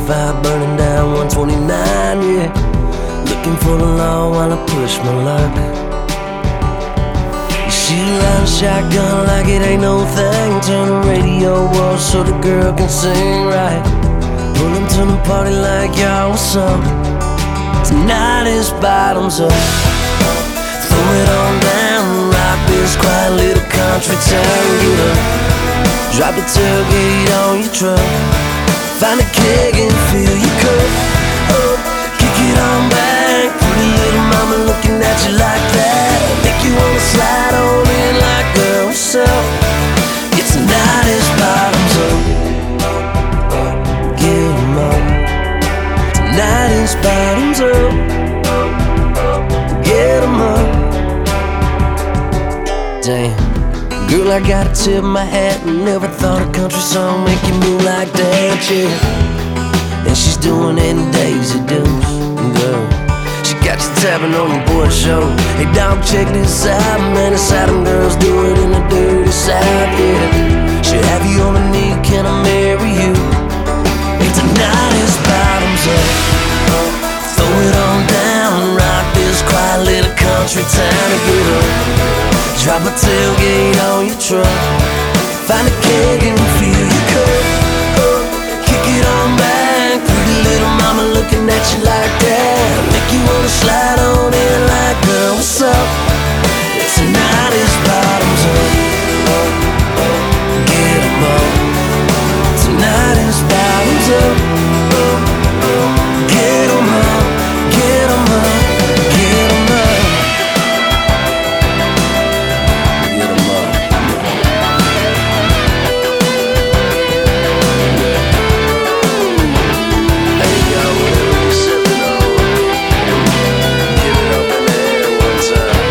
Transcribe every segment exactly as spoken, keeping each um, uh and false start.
eighty-five burning down one twenty-nine, yeah. Looking for the law while I push my luck. She line shotgun like it ain't no thing. Turn the radio off so the girl can sing right. Pull them to the party like y'all, what's up? Tonight is bottoms up. Throw it on down, rock this quiet little country town. Get up, drop the tailgate on your truck. Find a keg and fill your cup up. Kick it on back, pretty little mama looking at you like that. Make you wanna slide on in like, girl, what's up? It's tonight is bottoms up. Get 'em up. Tonight is bottoms up. Get 'em up. Damn, girl, I gotta tip my hat. Never thought a country song make you move like that, yeah. And she's doing it in Daisy Dukes, girl. She got you tapping on the board show. Hey dog, check this out, man. It's how them girls do it in the dirty South, yeah. She'll have you on the knee, can I marry you? Hey, tonight is bottoms up. Throw it on down, rock this quiet little country town to get up. Drop a tailgate on your truck. Find a keg and fill your cup up. Kick it on back, pretty little mama looking at you like that. Make you wanna slide on in like, girl, what's up? Tonight is bottoms up. Get 'em up. Tonight is bottoms up. Get 'em up, get 'em up, get 'em up. Get 'em up. Hey yo, whatever you sippin' on, give it up in the air one time.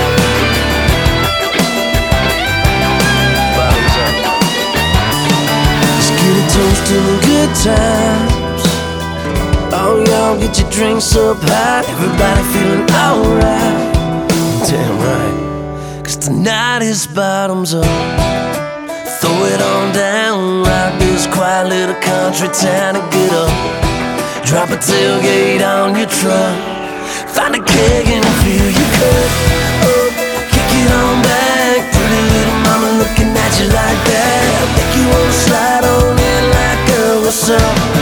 Bottoms up. Let's get a toast to the good times. Oh, y'all get your drinks up high. Everybody feeling alright. Damn right. Cause tonight is bottoms up. Throw it on down, rock this quiet little country town to get up. Drop a tailgate on your truck. Find a keg and fill your cup up. Kick it on back, pretty little mama looking at you like that. Make you wanna slide on in like, girl, what's up?